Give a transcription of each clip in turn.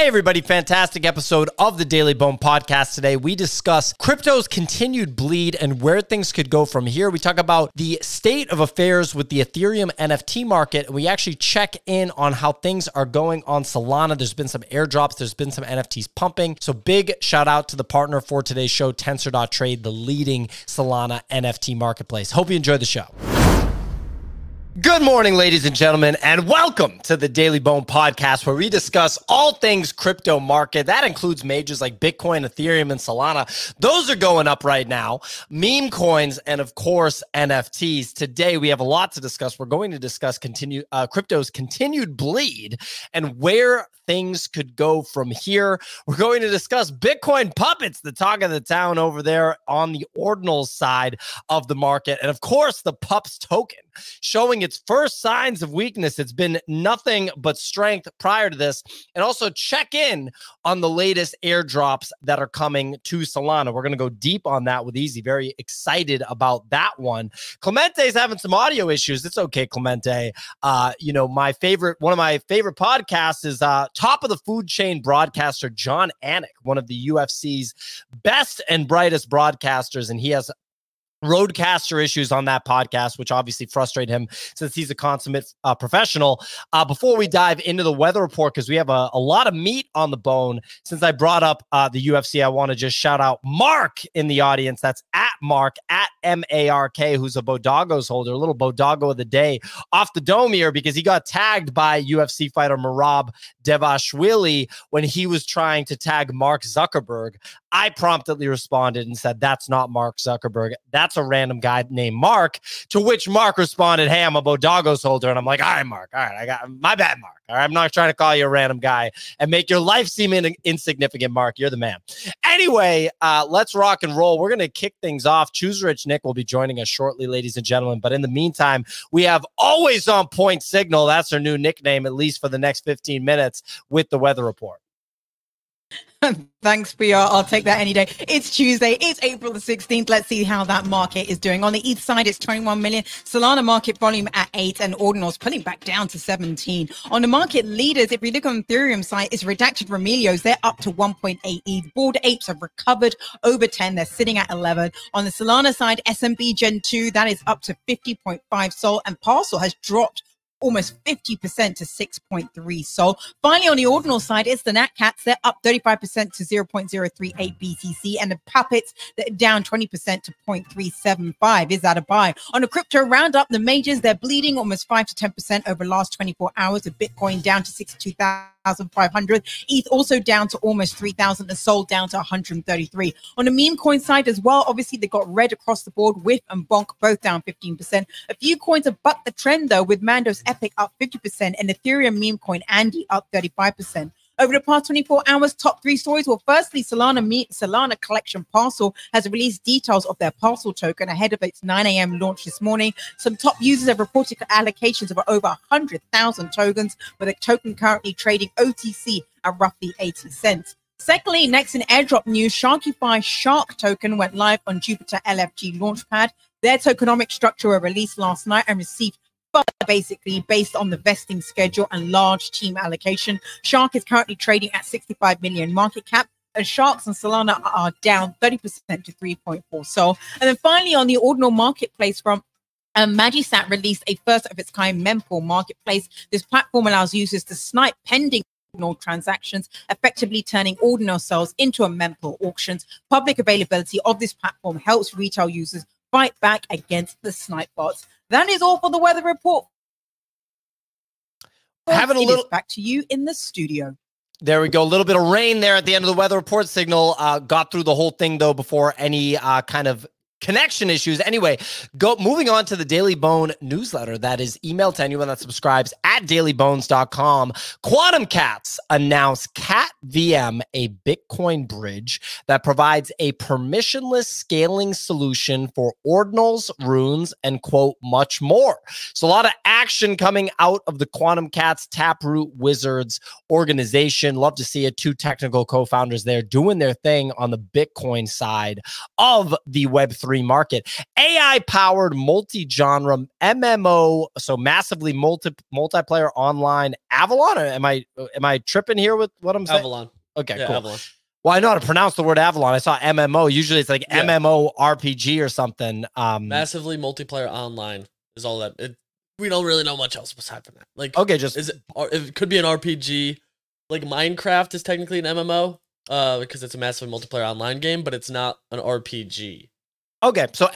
everybody, fantastic episode of the Daily Bone podcast today. We discuss crypto's continued bleed and where things could go from here. We talk about the state of affairs with the Ethereum NFT market, and we actually check in on how things are going on Solana. There's been some airdrops, there's been some NFTs pumping. So big shout out to the partner for today's show, Tensor.trade, the leading Solana NFT marketplace. Hope you enjoyed the show. Good morning, ladies and gentlemen, and welcome to the Daily Bone podcast, where we discuss all things crypto market. That includes majors like Bitcoin, Ethereum, and Solana. Those are going up right now. Meme coins, and of course, NFTs. Today, we have a lot to discuss. We're going to discuss crypto's continued bleed and where things could go from here. We're going to discuss Bitcoin puppets, the talk of the town over there on the ordinal side of the market. And of course, the PUPS token showing its first signs of weakness. It's been nothing but strength prior to this. And also check in on the latest airdrops that are coming to Solana. We're going to go deep on that with Easy. Very excited about that one. Clemente's having some audio issues. It's okay, Clemente. One of my favorite podcasts is Top of the Food Chain broadcaster Jon Anik, one of the UFC's best and brightest broadcasters, and he has roadcaster issues on that podcast, which obviously frustrate him since he's a consummate professional. Before we dive into the weather report, because we have a lot of meat on the bone, since I brought up the UFC, I want to just shout out Mark in the audience. That's at Mark, at M-A-R-K, who's a Bodogos holder, a little Bodogo of the day off the dome here, because he got tagged by UFC fighter Merab Devashvili when he was trying to tag Mark Zuckerberg. I promptly responded and said, that's not Mark Zuckerberg. That's a random guy named Mark, to which Mark responded, hey, I'm a Bodogos holder. And I'm like, all right, Mark. All right, I got my bad, Mark. All right, I'm not trying to call you a random guy and make your life seem insignificant, Mark. You're the man. Anyway, let's rock and roll. We're going to kick things off. Choose Rich Nick will be joining us shortly, ladies and gentlemen. But in the meantime, we have Always On Point Signal. That's our new nickname, at least for the next 15 minutes, with the weather report. Thanks, PR. I'll take that any day. It's Tuesday. It's April the 16th. Let's see how that market is doing. On the ETH side, it's 21 million. Solana market volume at 8, and Ordinals pulling back down to 17. On the market leaders, if we look on Ethereum side, it's Redacted Remelios. They're up to 1.8 ETH. Bored Apes have recovered over 10. They're sitting at 11. On the Solana side, SMB Gen 2, that is up to 50.5 Sol, and Parcel has dropped almost 50% to 6.3 Sol. Finally, on the ordinal side, it's the Natcats. They're up 35% to 0.038 BTC, and the Puppets, they're down 20% to 0.375. Is that a buy? On the crypto roundup, the majors, they're bleeding almost 5 to 10% over the last 24 hours, with Bitcoin down to 62,500. ETH also down to almost 3,000, and Sol down to 133. On the meme coin side as well, obviously they got red across the board. Whiff and Bonk both down 15%. A few coins have bucked the trend though, with Mando's Epic up 50% and Ethereum meme coin Andy up 35%. Over the past 24 hours, top 3 stories. Well, firstly, Solana Collection Parcel has released details of their Parcel token ahead of its 9 a.m. launch this morning. Some top users have reported allocations of over 100,000 tokens, with a token currently trading OTC at roughly 80 cents. Secondly, next in airdrop news, Sharkify Shark token went live on Jupiter LFG Launchpad. Their tokenomic structure were released last night and received basically based on the vesting schedule and large team allocation. Shark is currently trading at 65 million market cap, and Sharks and Solana are down 30% to 3.4 Sol. And then finally, on the ordinal marketplace from Magisat released a first of its kind mempool marketplace. This platform allows users to snipe pending ordinal transactions, effectively turning ordinal sales into a mempool auctions. Public availability of this platform helps retail users fight back against the snipe bots. That is all for the weather report. Back to you in the studio. There we go. A little bit of rain there at the end of the weather report signal. Got through the whole thing though before any kind of connection issues. Anyway, moving on to the Daily Bone newsletter that is emailed to anyone that subscribes at dailybones.com. Quantum Cats announced Cat VM, a Bitcoin bridge that provides a permissionless scaling solution for ordinals, runes, and quote, much more. So a lot of action coming out of the Quantum Cats Taproot Wizards organization. Love to see it. 2 technical co-founders there doing their thing on the Bitcoin side of the Web3 Web3 market. AI-powered multi-genre MMO, so massively multiplayer online. Avalon? Or am I tripping here with what I'm saying? Avalon. Okay, yeah, cool. Avalon. Well, I know how to pronounce the word Avalon. I saw MMO. Usually it's like MMO RPG or something. Massively multiplayer online is all that. We don't really know much else besides that. Like, okay, it could be an RPG. Like Minecraft is technically an MMO, because it's a massively multiplayer online game, but it's not an RPG. Okay, so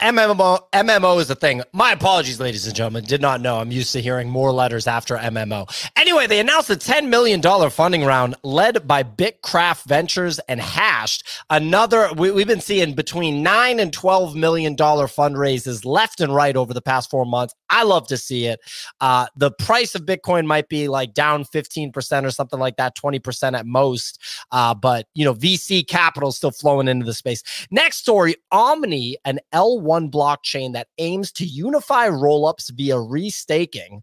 MMO is a thing. My apologies, ladies and gentlemen. Did not know. I'm used to hearing more letters after MMO. Anyway, they announced a $10 million funding round led by Bitcraft Ventures and Hashed. We've been seeing between $9 and $12 million fundraises left and right over the past 4 months. I love to see it. The price of Bitcoin might be like down 15% or something like that, 20% at most. But, VC capital is still flowing into the space. Next story, Omni, an L1 blockchain that aims to unify rollups via restaking.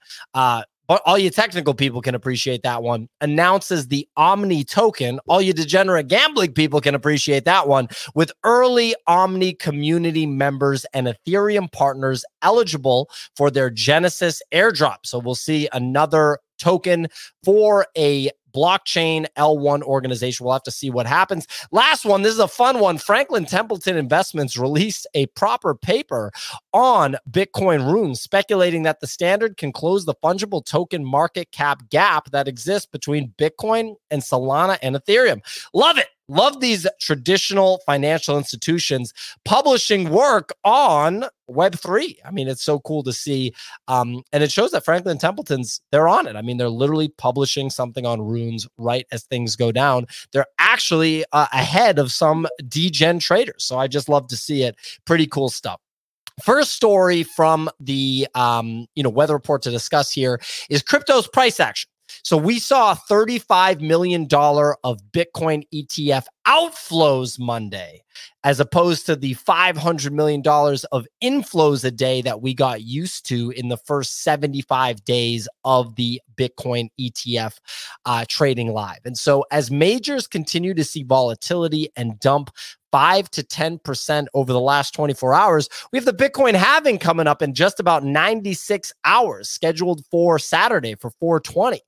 But all you technical people can appreciate that one. Announces the Omni token. All you degenerate gambling people can appreciate that one. With early Omni community members and Ethereum partners eligible for their Genesis airdrop. So we'll see another token for a blockchain L1 organization. We'll have to see what happens. Last one, this is a fun one. Franklin Templeton Investments released a proper paper on Bitcoin runes, speculating that the standard can close the fungible token market cap gap that exists between Bitcoin and Solana and Ethereum. Love it. Love these traditional financial institutions publishing work on Web3. I mean, it's so cool to see. And it shows that Franklin Templeton's, they're on it. I mean, they're literally publishing something on runes right as things go down. They're actually ahead of some degen traders. So I just love to see it. Pretty cool stuff. First story from the weather report to discuss here is crypto's price action. So we saw $35 million of Bitcoin ETF outflows Monday, as opposed to the $500 million of inflows a day that we got used to in the first 75 days of the Bitcoin ETF trading live. And so as majors continue to see volatility and dump 5 to 10% over the last 24 hours. We have the Bitcoin halving coming up in just about 96 hours, scheduled for Saturday for 420.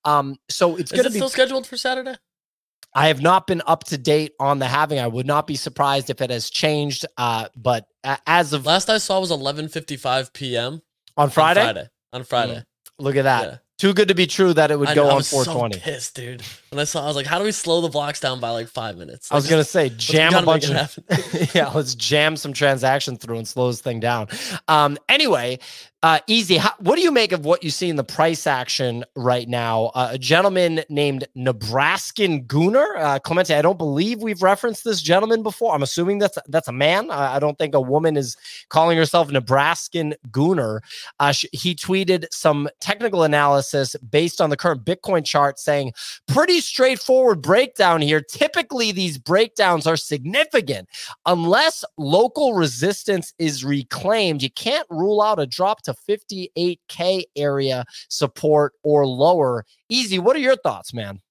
So it's going to be still scheduled for Saturday. I have not been up to date on the halving. I would not be surprised if it has changed. But as of last I saw was 11:55 p.m. on Friday. On Friday. Look at that. Yeah. Too good to be true that it would go on 420. So pissed, dude. When I was like, how do we slow the blocks down by like 5 minutes? I was going to say, jam a bunch of, let's jam some transaction through and slow this thing down. Anyway, Easy. What do you make of what you see in the price action right now? A gentleman named Nebraskan Gooner, Clemente. I don't believe we've referenced this gentleman before. I'm assuming that's a man. I don't think a woman is calling herself Nebraskan Gooner. He tweeted some technical analysis based on the current Bitcoin chart, saying pretty straightforward breakdown here. Typically, these breakdowns are significant. Unless local resistance is reclaimed, you can't rule out a drop to 58K area support or lower. Easy. What are your thoughts, man?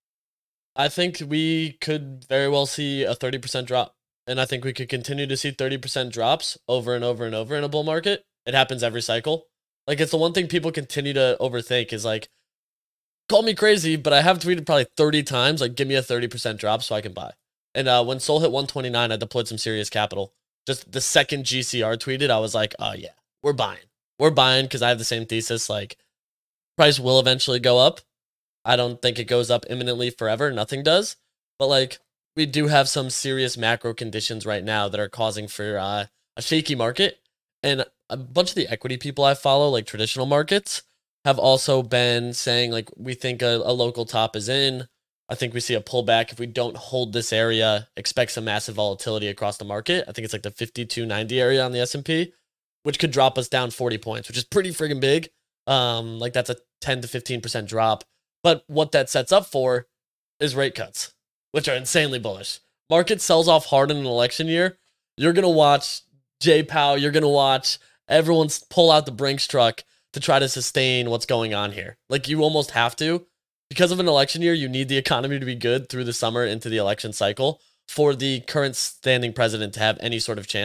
I think we could very well see a 30% drop. And I think we could continue to see 30% drops over and over and over in a bull market. It happens every cycle. Like, it's the one thing people continue to overthink is like, call me crazy, but I have tweeted probably 30 times, like, give me a 30% drop so I can buy. And when Sol hit 129, I deployed some serious capital. Just the second GCR tweeted, I was like, oh yeah, we're buying. We're buying because I have the same thesis. Like, price will eventually go up. I don't think it goes up imminently forever. Nothing does. But, like, we do have some serious macro conditions right now that are causing for a shaky market. And a bunch of the equity people I follow, like traditional markets, have also been saying, like, we think a local top is in. I think we see a pullback. If we don't hold this area, expect some massive volatility across the market. I think it's like the 5290 area on the S&P, which could drop us down 40 points, which is pretty friggin' big. Like, that's a 10 to 15% drop. But what that sets up for is rate cuts, which are insanely bullish. Market sells off hard in an election year. You're going to watch Jay Powell. You're going to watch everyone pull out the Brinks truck to try to sustain what's going on here. Like, you almost have to. Because of an election year, you need the economy to be good through the summer into the election cycle for the current standing president to have any sort of chance,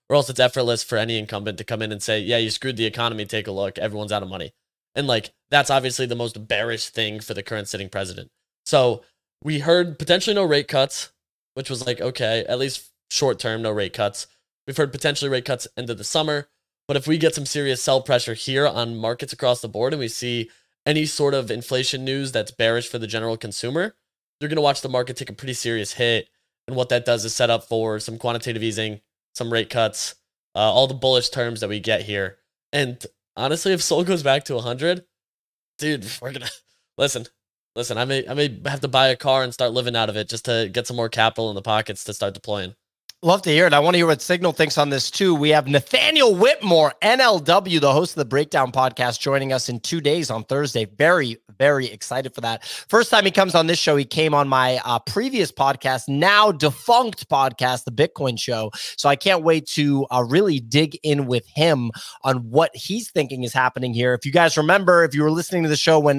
or else it's effortless for any incumbent to come in and say, yeah, you screwed the economy, take a look, everyone's out of money. And like, that's obviously the most bearish thing for the current sitting president. So we heard potentially no rate cuts, which was like, okay, at least short term, no rate cuts. We've heard potentially rate cuts end of the summer. But if we get some serious sell pressure here on markets across the board and we see any sort of inflation news that's bearish for the general consumer, you're going to watch the market take a pretty serious hit. And what that does is set up for some quantitative easing, some rate cuts, all the bullish terms that we get here. And honestly, if SOL goes back to 100, dude, we're going to listen. I may have to buy a car and start living out of it just to get some more capital in the pockets to start deploying. Love to hear it. I want to hear what Signal thinks on this too. We have Nathaniel Whitmore, NLW, the host of the Breakdown podcast, joining us in 2 days on Thursday. Very, very excited for that. First time he comes on this show, he came on my previous podcast, now defunct podcast, The Bitcoin Show. So I can't wait to really dig in with him on what he's thinking is happening here. If you guys remember, if you were listening to the show when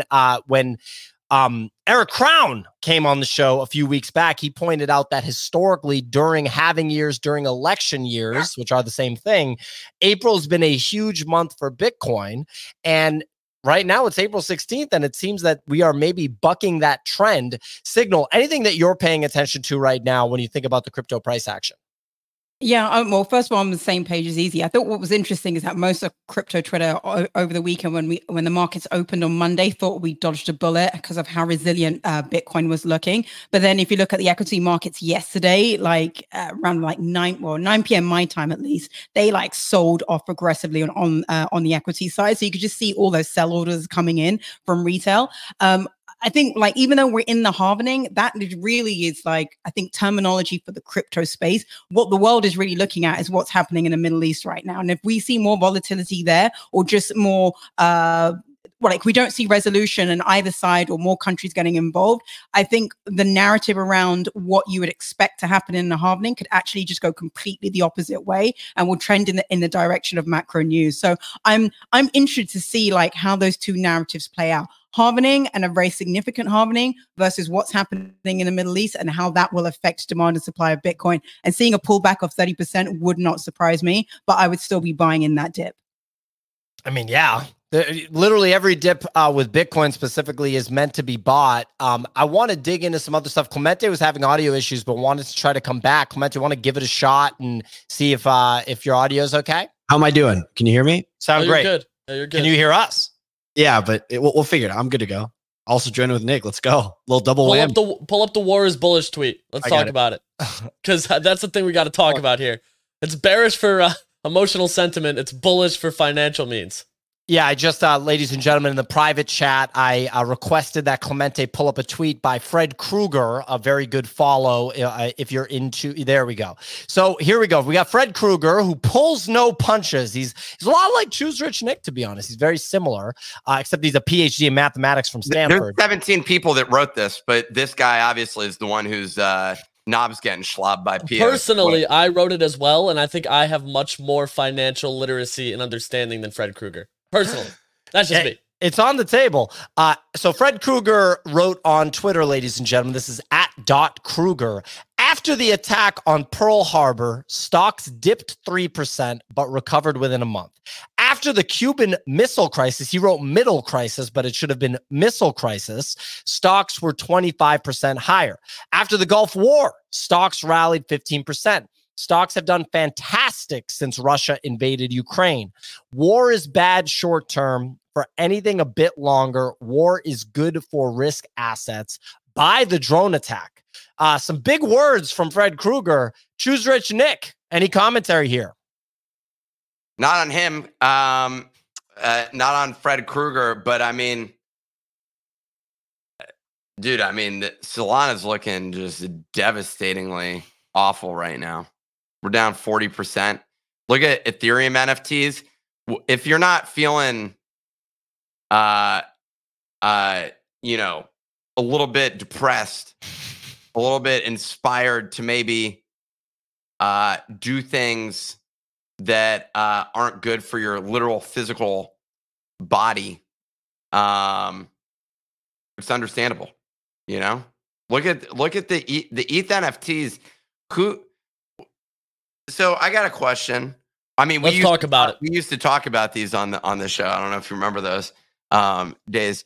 Eric Crown came on the show a few weeks back, he pointed out that historically during halving years, during election years, which are the same thing, April's been a huge month for Bitcoin. And right now it's April 16th, and it seems that we are maybe bucking that trend. Signal, anything that you're paying attention to right now when you think about the crypto price action? Yeah, well, first of all, I'm on the same page as Easy. I thought what was interesting is that most of crypto Twitter over the weekend, when the markets opened on Monday, thought we dodged a bullet because of how resilient Bitcoin was looking. But then, if you look at the equity markets yesterday, like around like 9 p.m. my time at least, they like sold off aggressively on the equity side. So you could just see all those sell orders coming in from retail. I think like, even though we're in the halvening, that really is like, I think terminology for the crypto space. What the world is really looking at is what's happening in the Middle East right now. And if we see more volatility there, or just more, we don't see resolution on either side or more countries getting involved, I think the narrative around what you would expect to happen in the halvening could actually just go completely the opposite way and will trend in the direction of macro news. So I'm interested to see like how those two narratives play out. Halvening, and a very significant halvening, versus what's happening in the Middle East and how that will affect demand and supply of Bitcoin. And seeing a pullback of 30% would not surprise me, but I would still be buying in that dip. I mean, yeah. Literally every dip with Bitcoin specifically is meant to be bought. I want to dig into some other stuff. Clemente was having audio issues, but wanted to try to come back. Clemente, want to give it a shot and see if your audio is okay? How am I doing? Can you hear me? Sound great. Good. Yeah, you're good. Can you hear us? Yeah, but we'll figure it out. I'm good to go. Also joining with Nick. Let's go. A little double whammy. Pull up the war is bullish tweet. Let's talk about it. Because that's the thing we got to talk about here. It's bearish for emotional sentiment. It's bullish for financial means. Yeah, I just, ladies and gentlemen, in the private chat, I requested that Clemente pull up a tweet by Fred Krueger, a very good follow if you're into, there we go. So here we go. We got Fred Krueger, who pulls no punches. He's a lot like Choose Rich Nick, to be honest. He's very similar, except he's a PhD in mathematics from Stanford. There's 17 people that wrote this, but this guy obviously is the one who's knobs getting slobbed by Pierre. Personally, I wrote it as well, and I think I have much more financial literacy and understanding than Fred Krueger. Personally, that's just me. It's on the table. So Fred Krueger wrote on Twitter, ladies and gentlemen, this is @Krueger. After the attack on Pearl Harbor, stocks dipped 3%, but recovered within a month. After the Cuban Missile Crisis, he wrote middle crisis, but it should have been missile crisis, stocks were 25% higher. After the Gulf War, stocks rallied 15%. Stocks have done fantastic since Russia invaded Ukraine. War is bad short term. For anything a bit longer, war is good for risk assets. Buy the drone attack. Some big words from Fred Krueger. Choose Rich Nick. Any commentary here? Not on him. Not on Fred Krueger. But I mean, dude, Solana's looking just devastatingly awful right now. We're down 40%. Look at Ethereum NFTs. If you're not feeling, a little bit depressed, a little bit inspired to maybe do things that aren't good for your literal physical body, it's understandable. Look at the ETH NFTs. So I got a question. I mean, let's talk about it. We used to talk about these on the show. I don't know if you remember those days.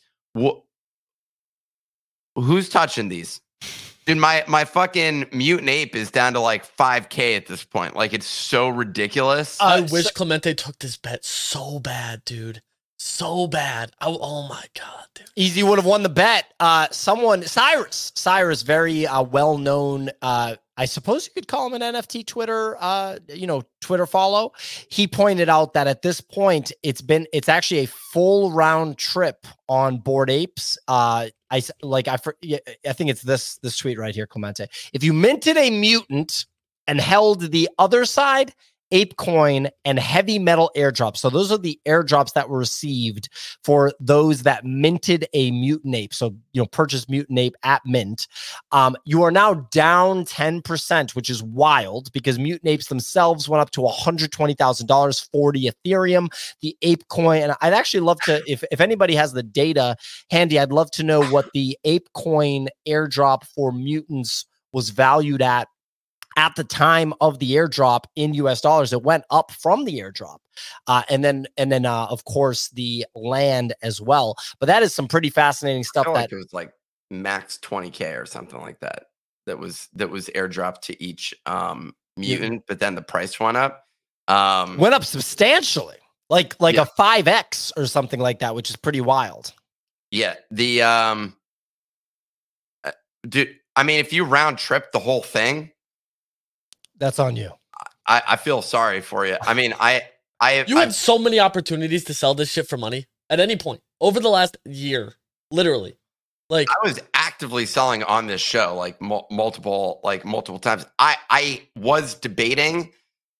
Who's touching these? Dude, my fucking Mutant Ape is down to like 5K at this point. Like, it's so ridiculous. I wish Clemente took this bet so bad, dude. So bad. Oh my God, dude. Easy would have won the bet. Cyrus, very well-known, I suppose you could call him an NFT Twitter, Twitter follow. He pointed out that at this point, it's actually a full round trip on Bored Apes. I think it's this tweet right here, Clemente. If you minted a mutant and held the other side, ApeCoin and heavy metal airdrops. So those are the airdrops that were received for those that minted a Mutant Ape. So, purchase Mutant Ape at mint. You are now down 10%, which is wild because Mutant Apes themselves went up to $120,000, 40 Ethereum. The ApeCoin, and I'd actually love to, if anybody has the data handy, I'd love to know what the ApeCoin airdrop for mutants was valued at the time of the airdrop in US dollars. It went up from the airdrop. And then of course the land as well. But that is some pretty fascinating stuff. Like it was like max 20K or something like that. That was airdropped to each mutant, but then the price went up. Went up substantially. Like a 5x or something like that, which is pretty wild. Yeah. The dude, I mean, if you round trip the whole thing, that's on you. I feel sorry for you. I mean, you had so many opportunities to sell this shit for money at any point over the last year, literally. Like, I was actively selling on this show, like multiple times. I was debating,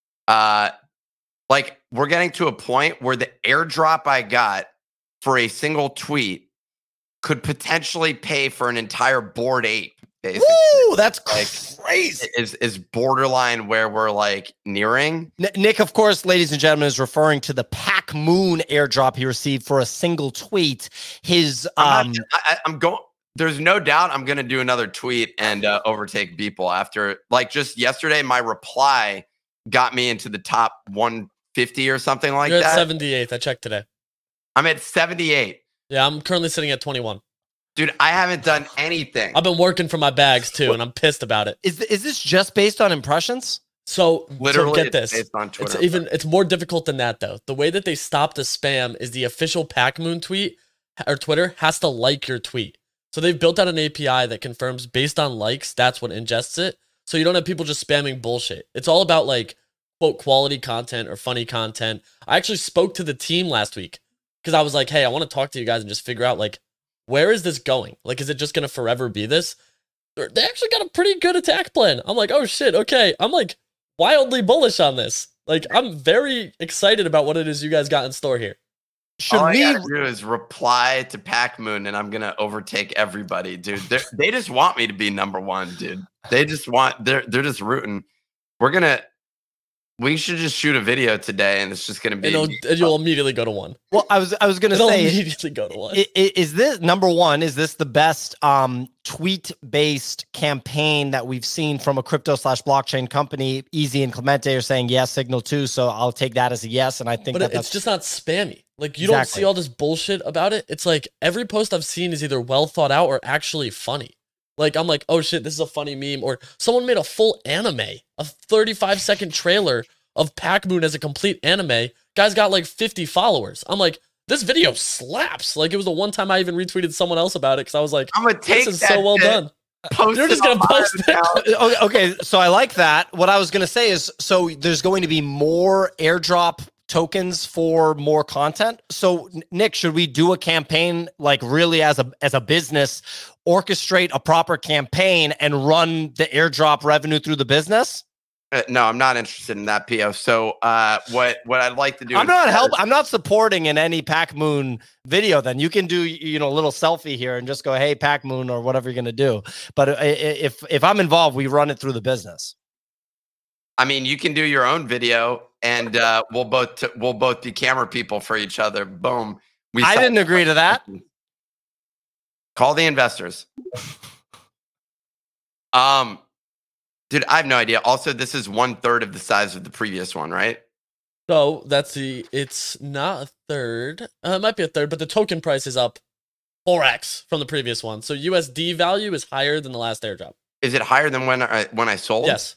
like, we're getting to a point where the airdrop I got for a single tweet could potentially pay for an entire Bored Ape. Basically. Woo, that's like crazy. Is borderline where we're like nearing. Nick, of course, ladies and gentlemen, is referring to the Pac Moon airdrop he received for a single tweet. I'm going. There's no doubt I'm going to do another tweet and overtake Beeple after. Like, just yesterday, my reply got me into the top 150 or something like You're that. You're at 78th. I checked today. I'm at 78. Yeah, I'm currently sitting at 21. Dude, I haven't done anything. I've been working for my bags too, and I'm pissed about it. Is this just based on impressions? So literally, get this. Based on Twitter. It's more difficult than that though. The way that they stop the spam is the official PacMoon tweet or Twitter has to like your tweet. So they've built out an API that confirms based on likes, that's what ingests it. So you don't have people just spamming bullshit. It's all about like quote quality content or funny content. I actually spoke to the team last week because I was like, hey, I want to talk to you guys and just figure out like, where is this going? Like, is it just going to forever be this? They actually got a pretty good attack plan. I'm like, oh shit, okay. I'm like wildly bullish on this. Like, I'm very excited about what it is you guys got in store here. All I gotta do is reply to PacMoon and I'm going to overtake everybody, dude. They just want me to be number one, dude. They're just rooting. We should just shoot a video today, and it's just going to be. You'll immediately go to one. Well, I was going to say, immediately go to one. Is this number one? Is this the best tweet-based campaign that we've seen from a crypto/blockchain company? Easy and Clemente are saying yes, Signal too. So I'll take that as a yes, and I think but it's just not spammy. Like you don't see all this bullshit about it. It's like every post I've seen is either well thought out or actually funny. Like, I'm like, oh shit, this is a funny meme. Or someone made a full anime, a 35-second trailer of PacMoon as a complete anime. Guy's got like 50 followers. I'm like, this video slaps. Like, it was the one time I even retweeted someone else about it because I was like, I'm gonna take this is so well done. You're just going to post it. Okay, so I like that. What I was going to say is, so there's going to be more airdrop tokens for more content. So Nick, should we do a campaign like really as a business, orchestrate a proper campaign and run the airdrop revenue through the business? No, I'm not interested in that, PO. So what I'd like to do, I'm not supporting in any PacMoon video. Then you can do a little selfie here and just go, hey, PacMoon, or whatever you're gonna do. But if I'm involved, we run it through the business. I mean, you can do your own video, and we'll both be camera people for each other. Boom. I didn't agree to that. Call the investors. Dude, I have no idea. Also, this is 1/3 of the size of the previous one, right? So it's not a third. It might be a third, but the token price is up 4x from the previous one. So USD value is higher than the last airdrop. Is it higher than when I sold? Yes.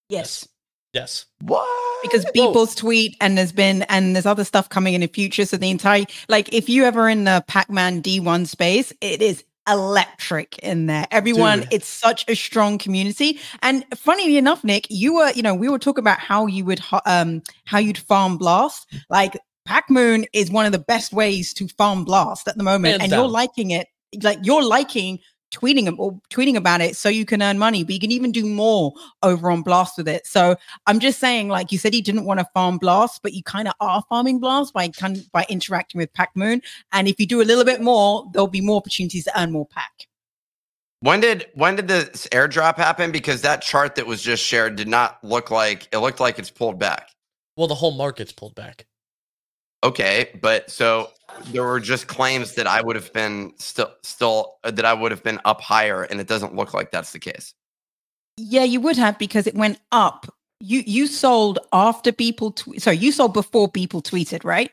Yes. What? Because Beeple's tweet and there's other stuff coming in the future. So the entire, like, if you ever in the Pac-Man D1 space, it is electric in there. Everyone, Dude. It's such a strong community. And funnily enough, Nick, we were talking about how you'd farm Blast. Like, Pac-Moon is one of the best ways to farm Blast at the moment. And you're liking it. Like, you're liking tweeting about it so you can earn money, but you can even do more over on Blast with it. So I'm just saying, like you said, you didn't want to farm Blast, but you kind of are farming Blast by interacting with Pac-Moon. And if you do a little bit more, there'll be more opportunities to earn more Pac. When did this airdrop happen? Because that chart that was just shared did not look like it looked like it's pulled back. Well, the whole market's pulled back. Okay, but so there were just claims that I would have been that I would have been up higher, and it doesn't look like that's the case. Yeah, you would have, because it went up. You sold after people. You sold before people tweeted, right?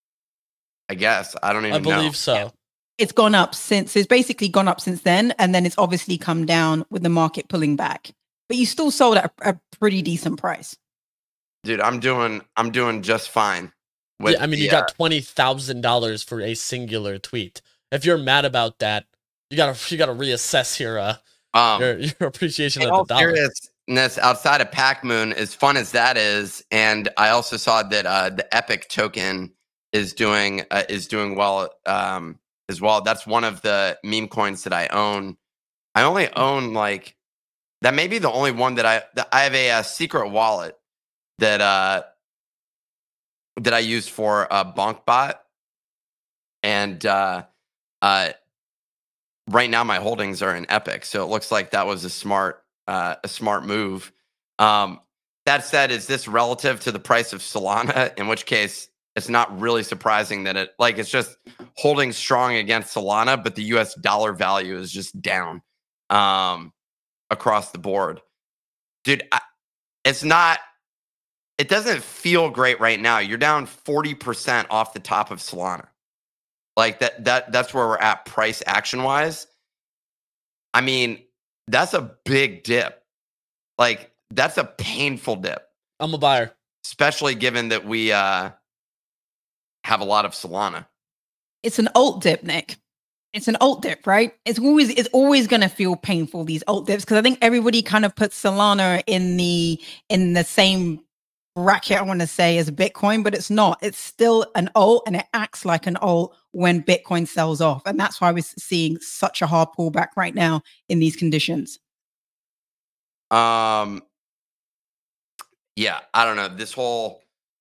I guess I don't even. I believe know. So. Yeah. It's gone up since. It's basically gone up since then, and then it's obviously come down with the market pulling back. But you still sold at a pretty decent price. Dude, I'm doing just fine. Yeah, I mean, you got $20,000 for a singular tweet. If you're mad about that, you gotta reassess your appreciation of the dollar. Seriousness, outside of Pac-Moon, as fun as that is, and I also saw that the Epic token is doing well as well. That's one of the meme coins that I own. I only own like that. May be the only one that I have a secret wallet that I used for BonkBot, and right now my holdings are in Epic, so it looks like that was a smart move. That said, is this relative to the price of Solana? In which case, it's not really surprising that it's just holding strong against Solana, but the US dollar value is just down across the board, dude. It doesn't feel great right now. You're down 40% off the top of Solana. Like that's where we're at price action wise. I mean, that's a big dip. Like, that's a painful dip. I'm a buyer. Especially given that we have a lot of Solana. It's an alt dip, Nick. It's an alt dip, right? It's always going to feel painful, these alt dips, because I think everybody kind of puts Solana in the same bracket, I want to say, as Bitcoin, but it's not. It's still an alt, and it acts like an alt when Bitcoin sells off. And that's why we're seeing such a hard pullback right now in these conditions. Yeah, I don't know. This whole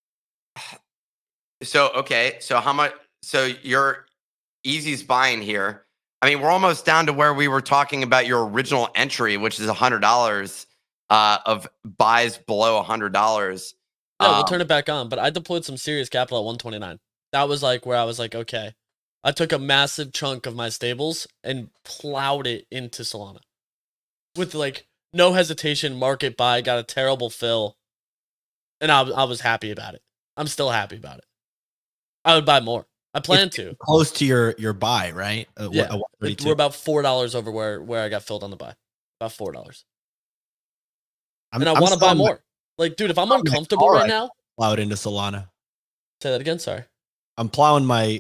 so how much, so your Easy's buying here. I mean, we're almost down to where we were talking about your original entry, which is $100 of buys below $100. Yeah, we'll turn it back on. But I deployed some serious capital at 129. That was like where I was like, okay. I took a massive chunk of my stables and plowed it into Solana. With like no hesitation, market buy, got a terrible fill. And I was happy about it. I'm still happy about it. I would buy more. I plan to. Close to your buy, right? Yeah, we're about $4 over where I got filled on the buy. About $4. And I want to buy more. Like, dude, if I'm uncomfortable right now, plow it into Solana. Say that again. Sorry. I'm plowing my.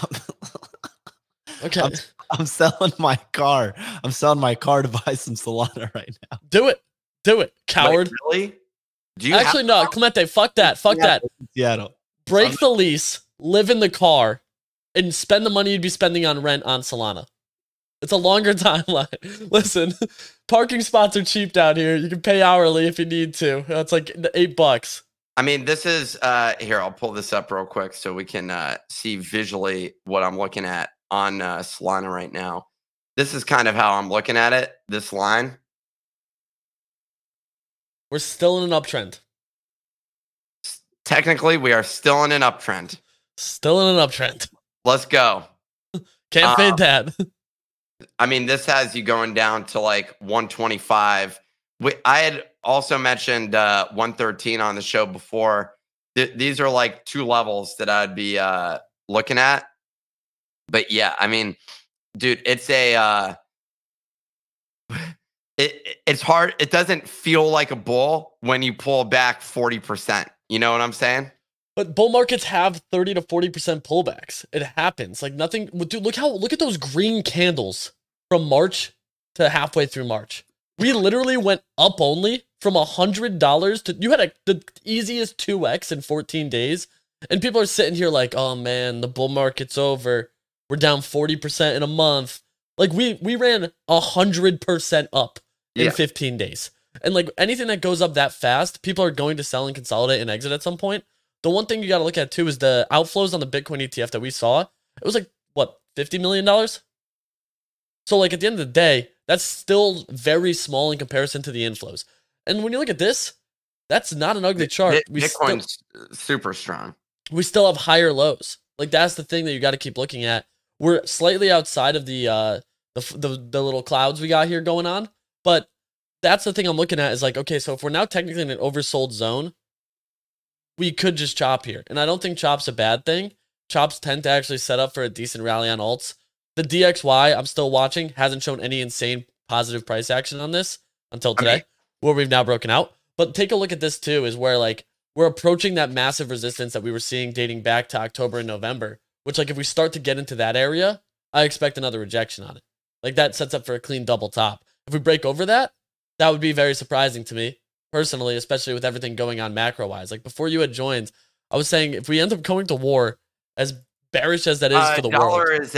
Okay. I'm selling my car. I'm selling my car to buy some Solana right now. Do it, coward. Wait, really? Do you actually no, Clemente? Fuck that. Seattle. Break the lease, live in the car, and spend the money you'd be spending on rent on Solana. It's a longer timeline. Listen, parking spots are cheap down here. You can pay hourly if you need to. It's like $8. I mean, this is here. I'll pull this up real quick so we can see visually what I'm looking at on Solana right now. This is kind of how I'm looking at it. This line. We're still in an uptrend. Technically, we are still in an uptrend. Still in an uptrend. Let's go. Can't fade that. I mean, this has you going down to like 125. I had also mentioned 113 on the show before. These are like two levels that I'd be looking at. But yeah, I mean, dude, it's it's hard. It doesn't feel like a bull when you pull back 40%. You know what I'm saying? But bull markets have 30 to 40% pullbacks. It happens. Like nothing. Dude, look at those green candles from March to halfway through March. We literally went up only from $100 to you had the easiest 2x in 14 days. And people are sitting here like, oh man, the bull market's over. We're down 40% in a month. Like we ran 100% up in 15 days. And like anything that goes up that fast, people are going to sell and consolidate and exit at some point. The one thing you got to look at too is the outflows on the Bitcoin ETF that we saw. It was like, what, $50 million? So like at the end of the day, that's still very small in comparison to the inflows. And when you look at this, that's not an ugly chart. Bitcoin's super strong. We still have higher lows. Like that's the thing that you got to keep looking at. We're slightly outside of the little clouds we got here going on, but that's the thing I'm looking at is like, okay, so if we're now technically in an oversold zone, we could just chop here. And I don't think chop's a bad thing. Chops tend to actually set up for a decent rally on alts. The DXY, I'm still watching, hasn't shown any insane positive price action on this until today, where we've now broken out. But take a look at this too, is where like we're approaching that massive resistance that we were seeing dating back to October and November, which like if we start to get into that area, I expect another rejection on it. Like that sets up for a clean double top. If we break over that, that would be very surprising to me personally, especially with everything going on macro-wise. Like before you had joined, I was saying if we end up going to war, as bearish as that is for the dollar world.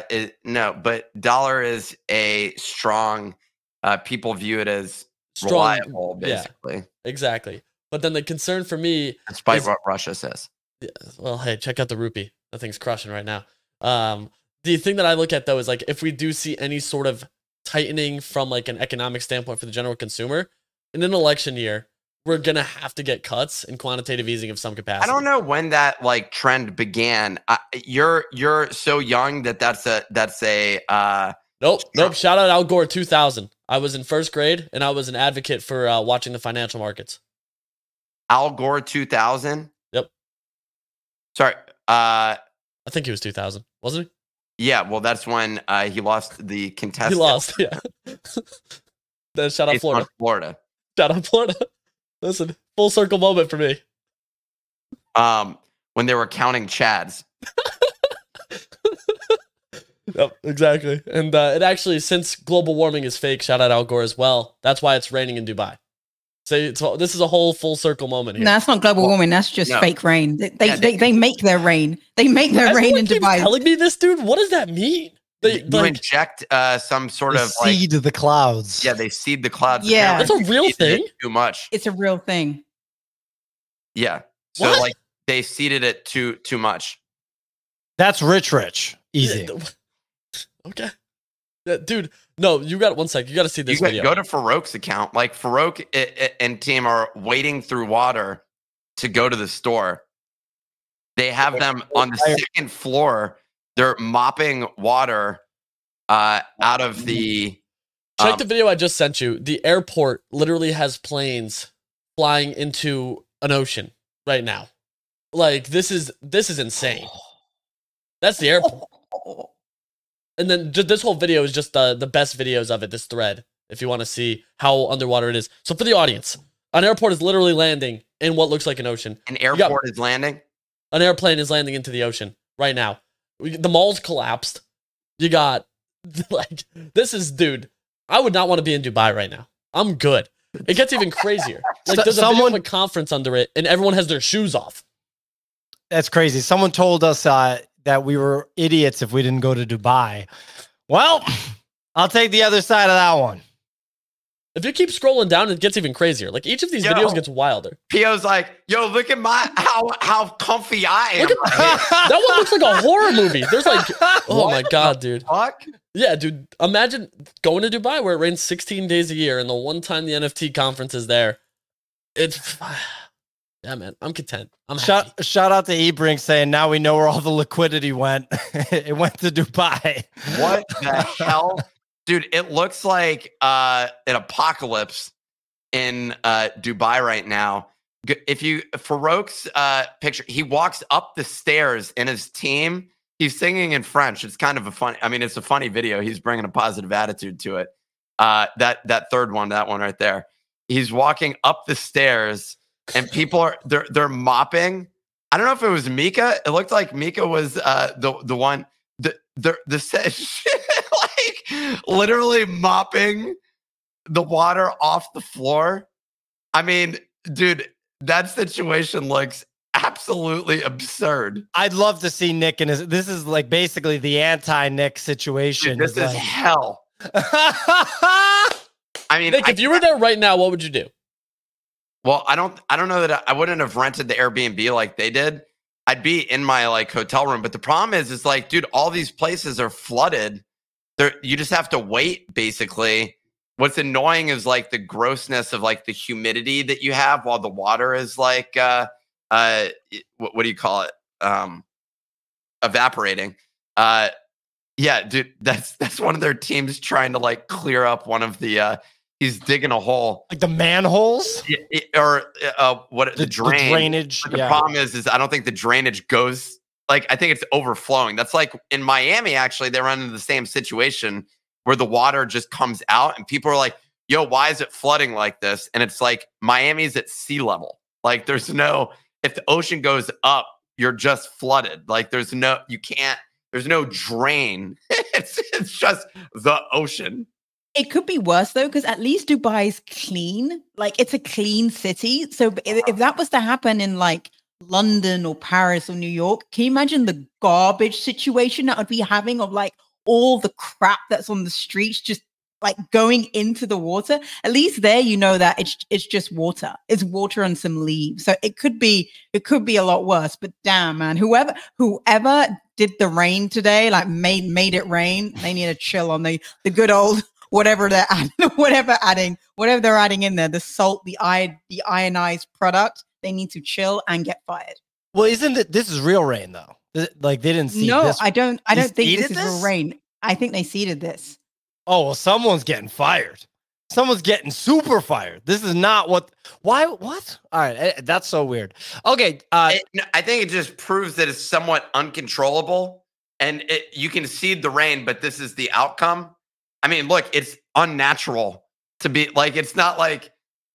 Dollar is a strong, people view it as strong, reliable, basically. Yeah, exactly. But then the concern for me, despite what Russia says. Yeah, well, hey, check out the rupee. That thing's crushing right now. The thing that I look at though is like if we do see any sort of tightening from like an economic standpoint for the general consumer in an election year, we're gonna have to get cuts and quantitative easing of some capacity. I don't know when that like trend began. You're so young that's a Nope. Shout out Al Gore 2000. I was in first grade and I was an advocate for watching the financial markets. Al Gore 2000. Yep. Sorry. I think he was 2000, wasn't he? Yeah. Well, that's when he lost the contest. He lost. Yeah. Then shout out Florida. Florida. Shout out Florida. Listen, full circle moment for me. When they were counting Chads. Yep, exactly. And it actually, since global warming is fake, shout out Al Gore as well. That's why it's raining in Dubai. So this is a whole full circle moment here. No, that's not global warming. That's just fake rain. They make their rain. They make their rain in Dubai. Telling me this, dude. What does that mean? You inject some sort of seed the clouds. Yeah, they seed the clouds. Yeah, that's a real thing. Too much. It's a real thing. Yeah. So like they seeded it too much. That's rich. Easy. Okay. Dude, no, you got 1 sec. You got to see this video. Go to Farouk's account. Like Farouk and team are wading through water to go to the store. They have them on the second floor. They're mopping water out of the. Check the video I just sent you. The airport literally has planes flying into an ocean right now. Like this is insane. That's the airport. And then this whole video is just the best videos of it. This thread, if you want to see how underwater it is. So for the audience, an airport is literally landing in what looks like an ocean. An airport is landing. An airplane is landing into the ocean right now. The mall's collapsed. You got like this is, dude. I would not want to be in Dubai right now. I'm good. It gets even crazier. Like there's a video of a conference under it, and everyone has their shoes off. That's crazy. Someone told us that we were idiots if we didn't go to Dubai. Well, I'll take the other side of that one. If you keep scrolling down, it gets even crazier. Like each of these videos gets wilder. Pio's like, yo, look at how comfy I am. That one looks like a horror movie. There's like, oh my God, dude. Fuck? Yeah, dude. Imagine going to Dubai where it rains 16 days a year, and the one time the NFT conference is there, it's yeah, man. I'm content. I'm happy. Shout out to eBrink saying now we know where all the liquidity went. It went to Dubai. What the hell? Dude, it looks like an apocalypse in Dubai right now. If you Farouk's picture, he walks up the stairs in his team. He's singing in French. It's kind of a funny. I mean, it's a funny video. He's bringing a positive attitude to it. That third one, that one right there. He's walking up the stairs, and people are they're mopping. I don't know if it was Mika. It looked like Mika was the one. The like literally mopping the water off the floor. I mean, dude, that situation looks absolutely absurd. I'd love to see Nick in his. This is like basically the anti-Nick situation. Dude, this is hell. I mean, Nick, if you were there right now, what would you do? Well, I don't know that I wouldn't have rented the Airbnb like they did. I'd be in my like hotel room, but the problem is like, dude, all these places are flooded. You just have to wait. Basically, what's annoying is like the grossness of like the humidity that you have while the water is like, what do you call it? Evaporating. Yeah, dude, that's one of their teams trying to like clear up one of the. He's digging a hole, like the manholes, or what the drain. The drainage. But the problem is I don't think the drainage goes. Like I think it's overflowing. That's like in Miami. Actually, they run into the same situation where the water just comes out, and people are like, "Yo, why is it flooding like this?" And it's like Miami's at sea level. Like there's no. If the ocean goes up, you're just flooded. Like there's no. You can't. There's no drain. It's just the ocean. It could be worse though, because at least Dubai's clean. Like it's a clean city. So if that was to happen in like London or Paris or New York, can you imagine the garbage situation that would be having of like all the crap that's on the streets just like going into the water? At least there, you know that it's just water. It's water and some leaves. So it could be a lot worse. But damn, man, whoever did the rain today, like made it rain, they need to chill on the good old whatever they're adding, whatever they're adding in there, the salt, the ionized product. They need to chill and get fired. Well, isn't it? This is real rain though. Like they didn't see. No, this. I don't think this is real rain. I think they seeded this. Oh, well, someone's getting fired. Someone's getting super fired. This is not what. Why? What? All right, that's so weird. Okay, I think it just proves that it's somewhat uncontrollable, and you can seed the rain, but this is the outcome. I mean, look, it's unnatural to be like. It's not like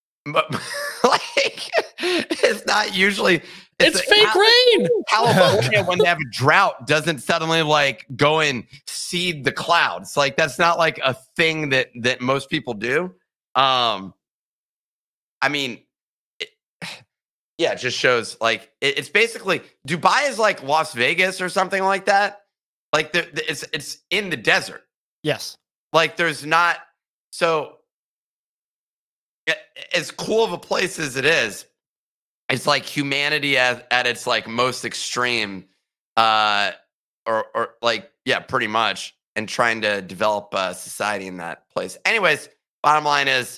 it's not usually. It's fake rain. California, when they have a drought, doesn't suddenly like go and seed the clouds. Like that's not like a thing that most people do. I mean, it just shows like it's basically Dubai is like Las Vegas or something like that. Like it's in the desert. Yes. Like there's not so as cool of a place as it is. It's like humanity at its like most extreme, or like pretty much, and trying to develop a society in that place. Anyways, bottom line is,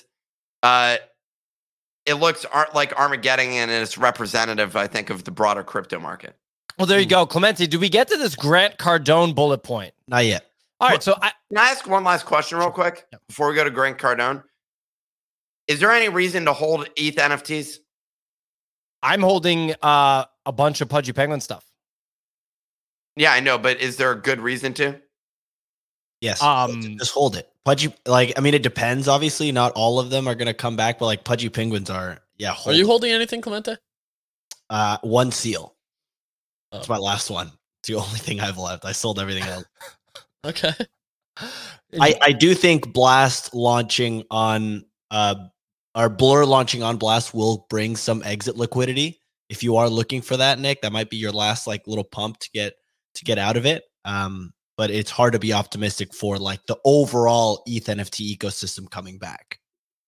it looks like Armageddon, and it's representative, I think, of the broader crypto market. Well, there you go, Clemente. Do we get to this Grant Cardone bullet point? Not yet. All right. So can I ask one last question real quick before we go to Grant Cardone? Is there any reason to hold ETH NFTs? I'm holding a bunch of Pudgy Penguin stuff. Yeah, I know, but is there a good reason to? Yes. Just hold it. Pudgy, like, I mean, it depends. Obviously, not all of them are going to come back, but like Pudgy Penguins are. Yeah. Are you holding anything, Clemente? One seal. That's my last one. It's the only thing I've left. I sold everything else. Okay. I do think Blast launching on our Blur launching on Blast will bring some exit liquidity. If you are looking for that, Nick, that might be your last like little pump to get out of it. But it's hard to be optimistic for like the overall ETH NFT ecosystem coming back.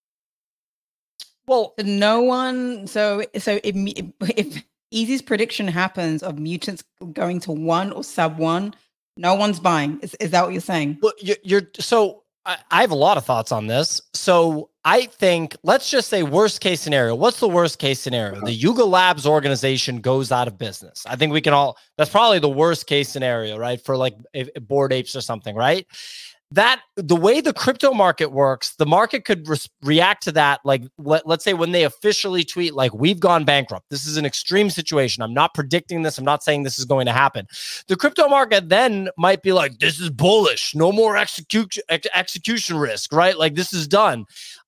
Well, no one. So if Easy's prediction happens of mutants going to 1 or sub 1, no one's buying. Is that what you're saying? Well, so I have a lot of thoughts on this. So I think, let's just say worst case scenario. What's the worst case scenario? The Yuga Labs organization goes out of business. I think we can all, that's probably the worst case scenario, right? For like Bored Apes or something, right? that the way the crypto market works, the market could react to that. Like, let's say when they officially tweet, like, we've gone bankrupt. This is an extreme situation. I'm not predicting this. I'm not saying this is going to happen. The crypto market then might be like, this is bullish. No more execution risk, right? Like, this is done.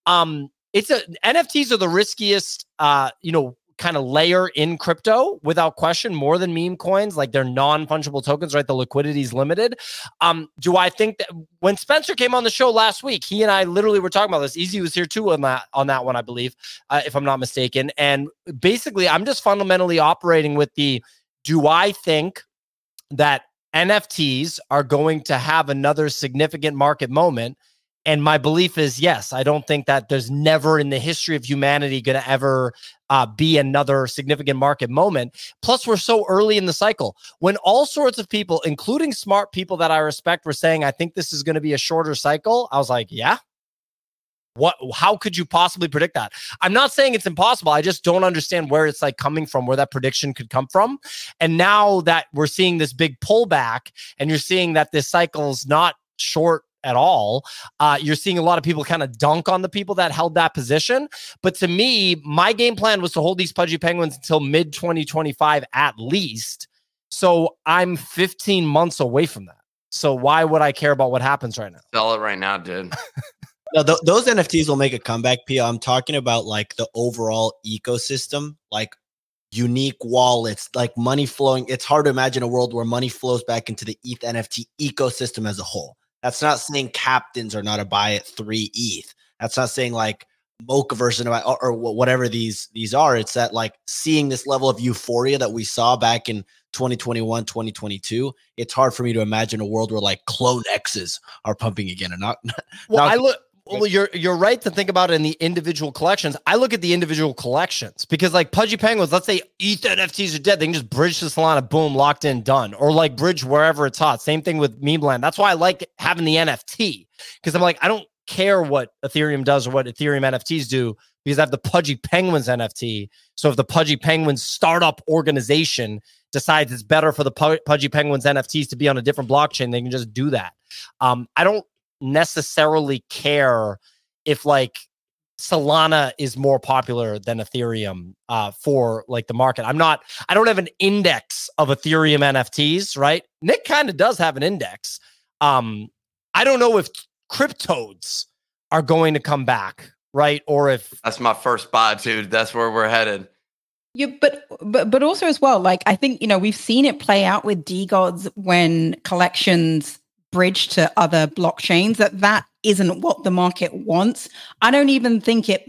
NFTs are the riskiest, kind of layer in crypto without question, more than meme coins. Like, they're non-fungible tokens, right? The liquidity is limited. Do I think that when Spencer came on the show last week, he and I literally were talking about this. Easy was here too on that one, I believe, if I'm not mistaken. And basically, I'm just fundamentally operating with do I think that NFTs are going to have another significant market moment? And my belief is yes. I don't think that there's never in the history of humanity going to ever be another significant market moment. Plus, we're so early in the cycle when all sorts of people, including smart people that I respect, were saying, I think this is going to be a shorter cycle. I was like, yeah. How could you possibly predict that? I'm not saying it's impossible. I just don't understand where it's like coming from, where that prediction could come from. And now that we're seeing this big pullback and you're seeing that this cycle's not short at all, you're seeing a lot of people kind of dunk on the people that held that position. But to me, my game plan was to hold these pudgy penguins until mid 2025 at least. So I'm 15 months away from that. So why would I care about what happens right now? Sell it right now, dude. No, those NFTs will make a comeback, Pia. I'm talking about like the overall ecosystem, like unique wallets, like money flowing. It's hard to imagine a world where money flows back into the ETH NFT ecosystem as a whole. That's not saying captains are not a buy at 3 ETH. That's not saying like Mocha version of or whatever these are. It's that like seeing this level of euphoria that we saw back in 2021, 2022. It's hard for me to imagine a world where like clone X's are pumping again and not. Well, you're right to think about it in the individual collections. I look at the individual collections because like pudgy penguins, let's say ETH NFTs are dead. They can just bridge to Solana, boom, locked in, done. Or like bridge wherever it's hot. Same thing with Meme Land. That's why I like having the NFT because I'm like, I don't care what Ethereum does or what Ethereum NFTs do because I have the Pudgy Penguins NFT. So if the Pudgy Penguins startup organization decides it's better for the Pudgy Penguins NFTs to be on a different blockchain, they can just do that. I don't necessarily care if like Solana is more popular than Ethereum for like the market. I don't have an index of Ethereum NFTs, right? Nick kind of does have an index. I don't know if cryptodes are going to come back, right? Or if that's my first buy, dude. That's where we're headed. Yeah, but also as well, like I think, we've seen it play out with DeGods when collections bridge to other blockchains, that isn't what the market wants. I don't even think it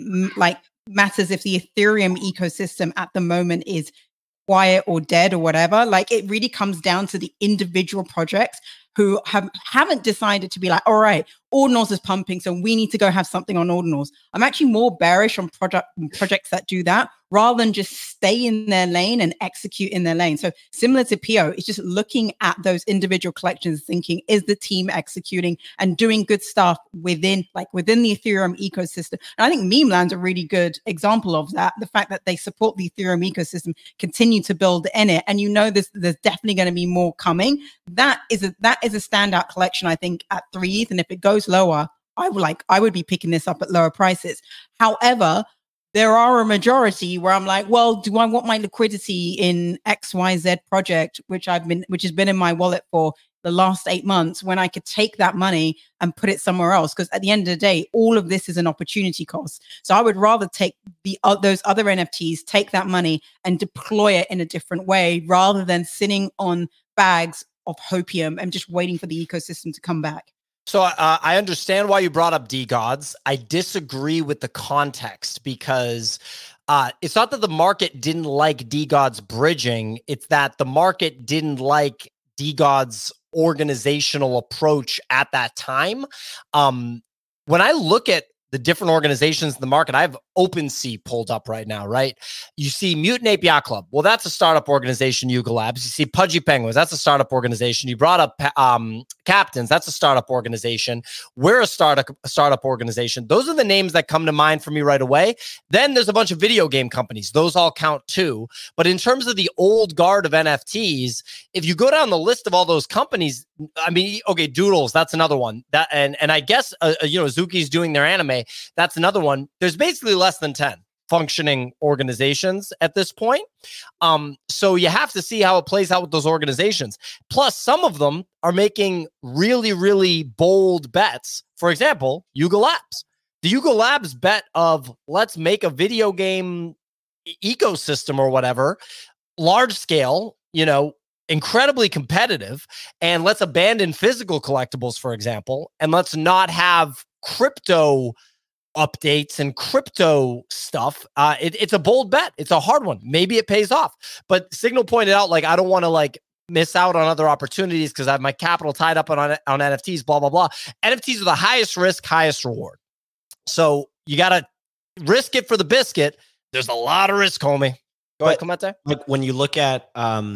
matters if the Ethereum ecosystem at the moment is quiet or dead or whatever. Like it really comes down to the individual projects who haven't decided to be like, all right, Ordinals is pumping, so we need to go have something on Ordinals. I'm actually more bearish on projects that do that rather than just stay in their lane and execute in their lane. So similar to Pio, it's just looking at those individual collections, thinking, is the team executing and doing good stuff within the Ethereum ecosystem? And I think Meme Land's a really good example of that. The fact that they support the Ethereum ecosystem, continue to build in it, and there's definitely going to be more coming. That is a standout collection, I think, at 3 ETH. And if it goes lower, I would be picking this up at lower prices. However, there are a majority where I'm like, well, do I want my liquidity in XYZ project, which has been in my wallet for the last 8 months, when I could take that money and put it somewhere else? Because at the end of the day, all of this is an opportunity cost. So I would rather take those other NFTs, take that money and deploy it in a different way rather than sitting on bags of hopium and just waiting for the ecosystem to come back. So I understand why you brought up DeGods. I disagree with the context because it's not that the market didn't like DeGods bridging. It's that the market didn't like DeGods organizational approach at that time. When I look at the different organizations in the market, I have OpenSea pulled up right now, right? You see Mutant Ape Yacht Club. Well, that's a startup organization, Yuga Labs. You see Pudgy Penguins. That's a startup organization. You brought up Captains. That's a startup organization. We're a startup organization. Those are the names that come to mind for me right away. Then there's a bunch of video game companies. Those all count too. But in terms of the old guard of NFTs, if you go down the list of all those companies, I mean, okay, Doodles, that's another one. That and I guess Zuki's doing their anime. That's another one. There's basically less than 10 functioning organizations at this point. So you have to see how it plays out with those organizations. Plus, some of them are making really, really bold bets. For example, Yuga Labs. The Yuga Labs bet of let's make a video game ecosystem or whatever, large scale, incredibly competitive, and let's abandon physical collectibles, for example, and let's not have crypto updates and crypto stuff. It's a bold bet. It's a hard one. Maybe it pays off. But Signal pointed out, I don't want to miss out on other opportunities because I have my capital tied up on NFTs, blah, blah, blah. NFTs are the highest risk, highest reward. So you got to risk it for the biscuit. There's a lot of risk, homie. Go ahead, Clemente. Like when you look at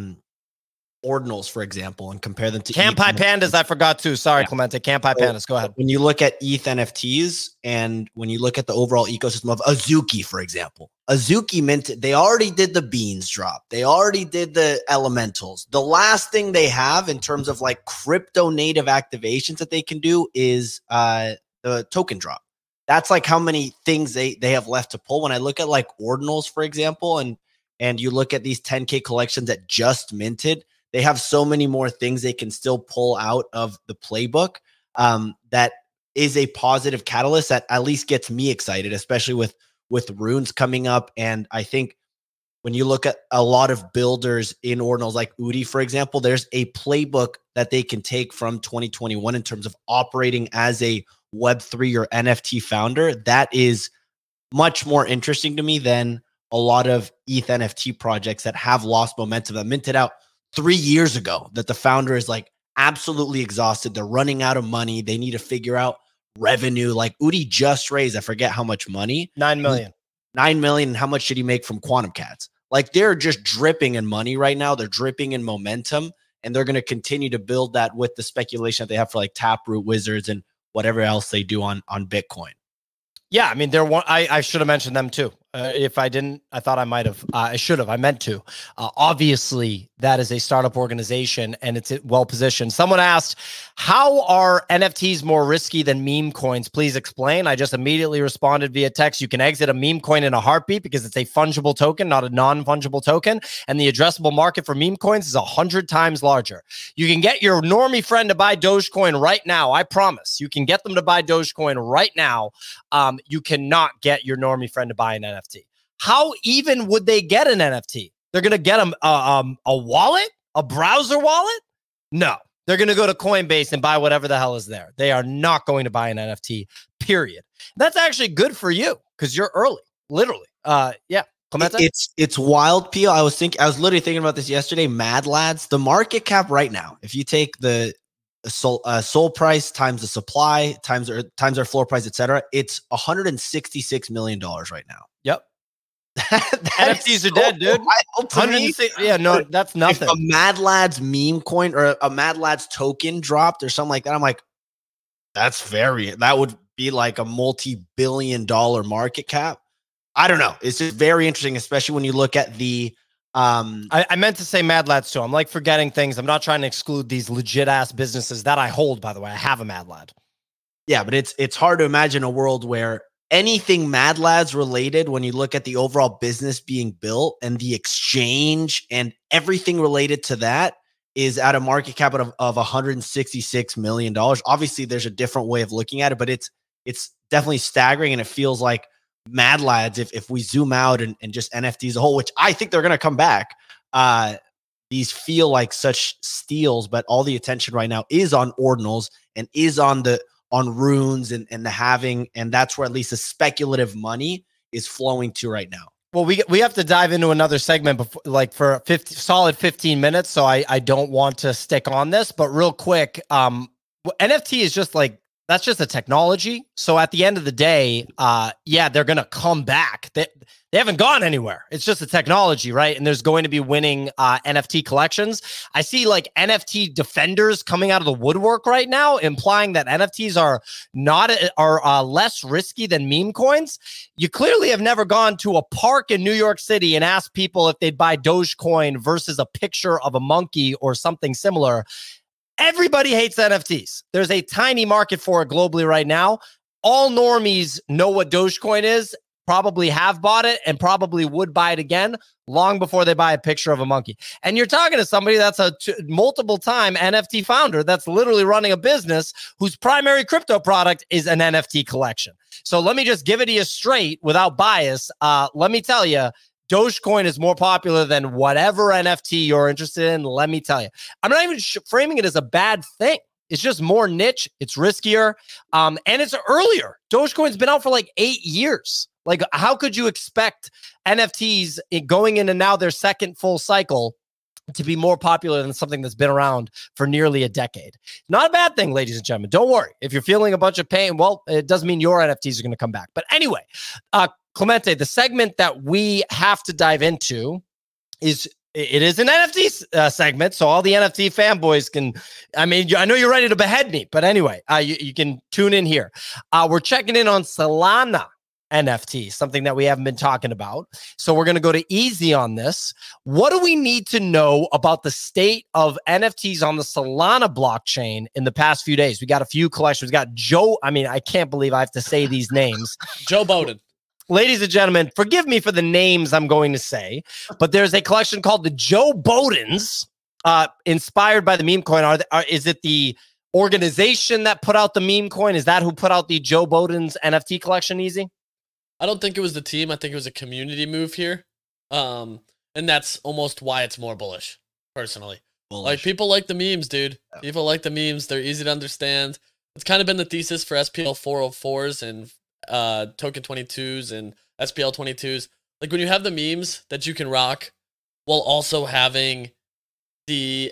ordinals, for example, and compare them to Campai Pandas, I forgot to. Sorry, yeah. Clemente. Campai Pandas. Go ahead. When you look at ETH NFTs and when you look at the overall ecosystem of Azuki, for example, Azuki minted, they already did the beans drop. They already did the elementals. The last thing they have in terms of crypto native activations that they can do is the token drop. That's how many things they have left to pull. When I look at ordinals, for example, and you look at these 10K collections that just minted, they have so many more things they can still pull out of the playbook. That is a positive catalyst that at least gets me excited, especially with runes coming up. And I think when you look at a lot of builders in ordinals like Udi, for example, there's a playbook that they can take from 2021 in terms of operating as a Web3 or NFT founder. That is much more interesting to me than a lot of ETH NFT projects that have lost momentum, that minted out 3 years ago, that the founder is absolutely exhausted. They're running out of money. They need to figure out revenue. Udi just raised, I forget how much money. 9 million. 9 million. And how much did he make from Quantum Cats? They're just dripping in money right now. They're dripping in momentum, and they're going to continue to build that with the speculation that they have for Taproot, Wizards, and whatever else they do on Bitcoin. Yeah, I mean, they're one. I should have mentioned them too. If I didn't, I thought I might have. I should have. I meant to. Obviously, that is a startup organization, and it's well positioned. Someone asked, "How are NFTs more risky than meme coins? Please explain." I just immediately responded via text. You can exit a meme coin in a heartbeat because it's a fungible token, not a non-fungible token, and the addressable market for meme coins is 100 times larger. You can get your normie friend to buy Dogecoin right now. I promise. You can get them to buy Dogecoin right now. You cannot get your normie friend to buy an NFT. How even would they get an NFT? They're going to get them a wallet, a browser wallet? No, they're going to go to Coinbase and buy whatever the hell is there. They are not going to buy an NFT, period. That's actually good for you because you're early, literally. Yeah. It's wild, Pio. I was literally thinking about this yesterday. Mad Lads, the market cap right now, if you take the soul price times the supply times our floor price, etc., it's $166 million right now. Yep. NFTs are dead, dude. Yeah, no, that's nothing. If a Mad Lads meme coin or a Mad Lads token dropped or something like that, I'm like, that would be a multi-billion-dollar market cap. I don't know. It's just very interesting, especially when you look at the I meant to say Mad Lads too. I'm forgetting things. I'm not trying to exclude these legit ass businesses that I hold, by the way. I have a Mad Lad. Yeah, but it's hard to imagine a world where anything Mad Lads related, when you look at the overall business being built and the exchange and everything related to that, is at a market cap of $166 million. Obviously, there's a different way of looking at it, but it's definitely staggering, and it feels like Mad Lads, if we zoom out and just NFTs as a whole, which I think they're going to come back, these feel like such steals, but all the attention right now is on ordinals and is on runes and the halving, and that's where at least the speculative money is flowing to right now. Well, we have to dive into another segment before, for solid 15 minutes, so I don't want to stick on this, but real quick, NFT is just that's just a technology. So at the end of the day, yeah, they're going to come back. They haven't gone anywhere. It's just a technology, right? And there's going to be winning NFT collections. I see NFT defenders coming out of the woodwork right now, implying that NFTs are less risky than meme coins. You clearly have never gone to a park in New York City and asked people if they'd buy Dogecoin versus a picture of a monkey or something similar. Everybody hates NFTs. There's a tiny market for it globally right now. All normies know what Dogecoin is, probably have bought it, and probably would buy it again long before they buy a picture of a monkey. And you're talking to somebody that's a multiple-time NFT founder that's literally running a business whose primary crypto product is an NFT collection. So let me just give it to you straight without bias. Let me tell you, Dogecoin is more popular than whatever NFT you're interested in. Let me tell you, I'm not even framing it as a bad thing. It's just more niche. It's riskier. And it's earlier. Dogecoin's been out for like 8 years. Like, how could you expect NFTs going into now their second full cycle to be more popular than something that's been around for nearly a decade? Not a bad thing, ladies and gentlemen. Don't worry. If you're feeling a bunch of pain, well, it doesn't mean your NFTs are going to come back. But anyway, Clemente, the segment that we have to dive into is an NFT segment. So all the NFT fanboys can, I know you're ready to behead me, but anyway, you can tune in here. We're checking in on Solana NFT, something that we haven't been talking about. So we're going to go to easy on this. What do we need to know about the state of NFTs on the Solana blockchain in the past few days? We got a few collections. We got Joe. I can't believe I have to say these names. Joe Bowden. Ladies and gentlemen, forgive me for the names I'm going to say, but there's a collection called the Joe Bowdens, inspired by the meme coin. Is it the organization that put out the meme coin? Is that who put out the Joe Bowdens NFT collection, Easy? I don't think it was the team. I think it was a community move here. And that's almost why it's more bullish, personally. Like, people like the memes, dude. Yeah. People like the memes. They're easy to understand. It's kind of been the thesis for SPL 404s and token 22s and SPL 22s. Like, when you have the memes that you can rock while also having the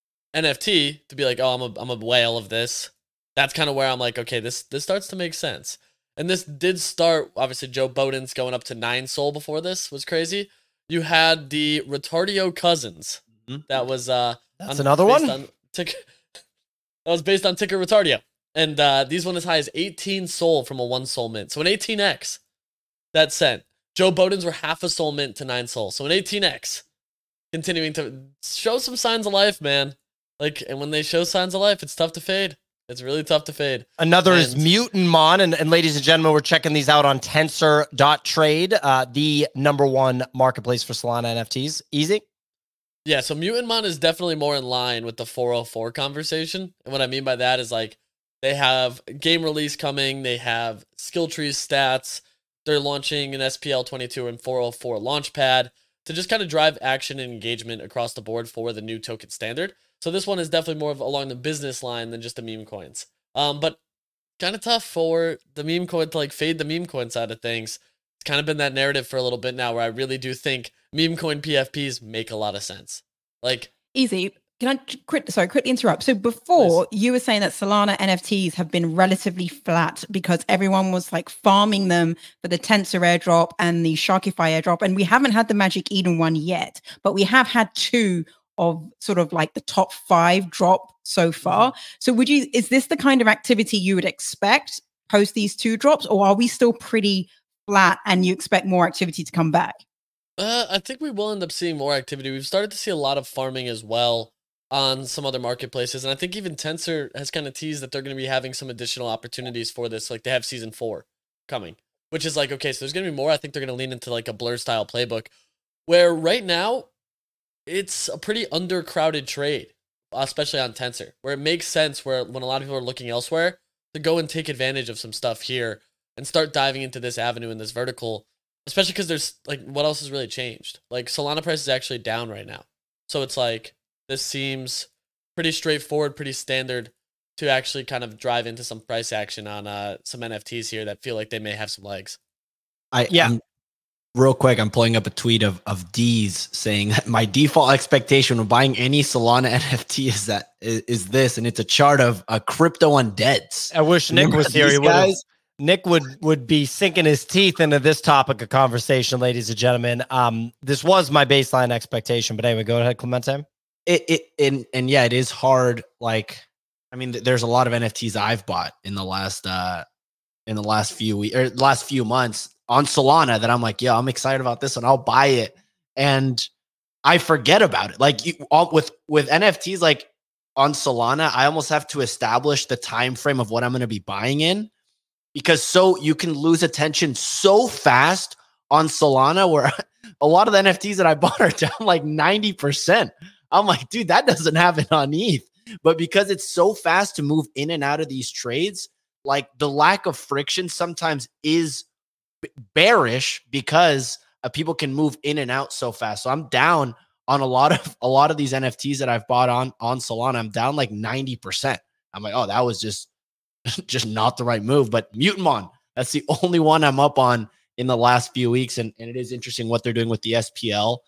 NFT to be like, oh, I'm a whale of this. That's kind of where I'm like, okay, this starts to make sense. And this did start, obviously, Joe Bowden's going up to 9 Sol before this was crazy. You had the Retardio Cousins. Mm-hmm. That was that's another one. That was based on Ticker Retardio. And these went as high as 18 Sol from a 1 Sol mint. So an 18x that sent. Joe Bowden's were half a Sol mint to 9 Sol. So an 18x. Continuing to show some signs of life, man. Like, and when they show signs of life, it's tough to fade. It's really tough to fade. Another is Mutant Mon. And ladies and gentlemen, we're checking these out on Tensor.trade, the #1 marketplace for Solana NFTs. Easy? Yeah, so Mutant Mon is definitely more in line with the 404 conversation. And what I mean by that is, like, they have game release coming. They have skill trees stats. They're launching an SPL 22 and 404 launchpad to just kind of drive action and engagement across the board for the new token standard. So this one is definitely more of along the business line than just the meme coins. But kind of tough for the meme coin to like fade the meme coin side of things. It's kind of been that narrative for a little bit now where I really do think meme coin PFPs make a lot of sense. Like, Easy. Can I quickly interrupt? So before, you were saying that Solana NFTs have been relatively flat because everyone was like farming them for the Tensor airdrop and the Sharkify airdrop. And we haven't had the Magic Eden one yet, but we have had 2 of sort of like the top 5 drop so far. So is this the kind of activity you would expect post these 2 drops, or are we still pretty flat and you expect more activity to come back? I think we will end up seeing more activity. We've started to see a lot of farming as well on some other marketplaces. And I think even Tensor has kind of teased that they're going to be having some additional opportunities for this. Like, they have season 4 coming, which is like, okay, so there's going to be more. I think they're going to lean into like a Blur style playbook where right now it's a pretty undercrowded trade, especially on Tensor, where it makes sense where when a lot of people are looking elsewhere to go and take advantage of some stuff here and start diving into this avenue and this vertical, especially because there's like, what else has really changed? Like, Solana price is actually down right now. So it's like, this seems pretty straightforward, pretty standard to actually kind of drive into some price action on some NFTs here that feel like they may have some legs. Real quick, I'm pulling up a tweet of D's saying that my default expectation when buying any Solana NFT is this, and it's a chart of crypto undeads. I wish Nick was here. Nick would be sinking his teeth into this topic of conversation, ladies and gentlemen. This was my baseline expectation, but anyway, go ahead, Clemente. It is hard. Like, I mean, there's a lot of NFTs I've bought in the last few months on Solana that I'm like, yeah, I'm excited about this and I'll buy it. And I forget about it. Like with NFTs, like on Solana, I almost have to establish the time frame of what I'm going to be buying in, because so you can lose attention so fast on Solana, where a lot of the NFTs that I bought are down like 90%. I'm like, dude, that doesn't happen on ETH. But because it's so fast to move in and out of these trades, like the lack of friction sometimes is bearish because people can move in and out so fast. So I'm down on a lot of these NFTs that I've bought on Solana. I'm down like 90%. I'm like, oh, that was just not the right move. But Mutamon, that's the only one I'm up on in the last few weeks. And it is interesting what they're doing with the SPL.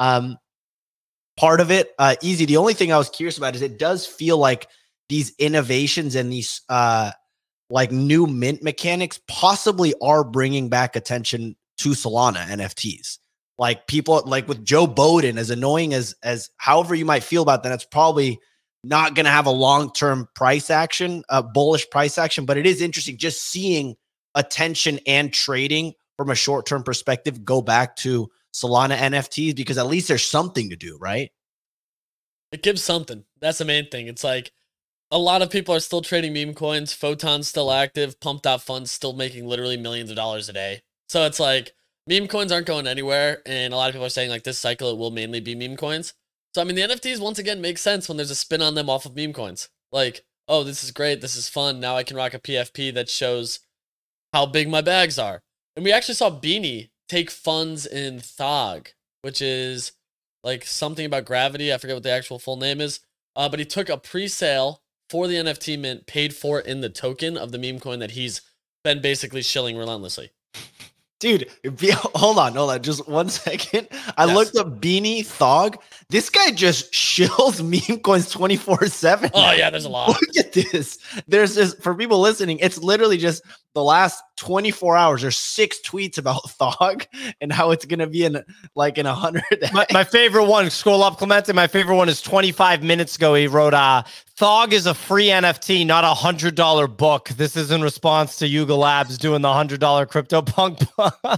Part of it, easy. The only thing I was curious about is it does feel like these innovations and these like new mint mechanics possibly are bringing back attention to Solana NFTs. Like people, like with Joe Biden, as annoying as however you might feel about that, it's probably not going to have a long-term price action, bullish price action. But it is interesting just seeing attention and trading from a short-term perspective go back to Solana NFTs, because at least there's something to do, right? It gives something. That's the main thing. It's like a lot of people are still trading meme coins. Photon's still active. Pump.fund's still making literally millions of dollars a day. So it's like meme coins aren't going anywhere. And a lot of people are saying like this cycle, it will mainly be meme coins. So, I mean, the NFTs once again make sense when there's a spin on them off of meme coins. Like, oh, this is great. This is fun. Now I can rock a PFP that shows how big my bags are. And we actually saw Beanie take funds in Thog, which is like something about gravity. I forget what the actual full name is. But he took a pre-sale for the NFT mint, paid for it in the token of the meme coin that he's been basically shilling relentlessly. Dude, hold on. Just 1 second. I looked up Beanie Thog. This guy just shills meme coins 24/7. Oh, yeah, there's a lot. Look at this. There's this, for people listening, it's literally just the last 24 hours. There's 6 tweets about Thog and how it's going to be in 100. My favorite one, scroll up, Clemente. My favorite one is 25 minutes ago. He wrote, Thog is a free NFT, not $100 book. This is in response to Yuga Labs doing the $100 CryptoPunk book.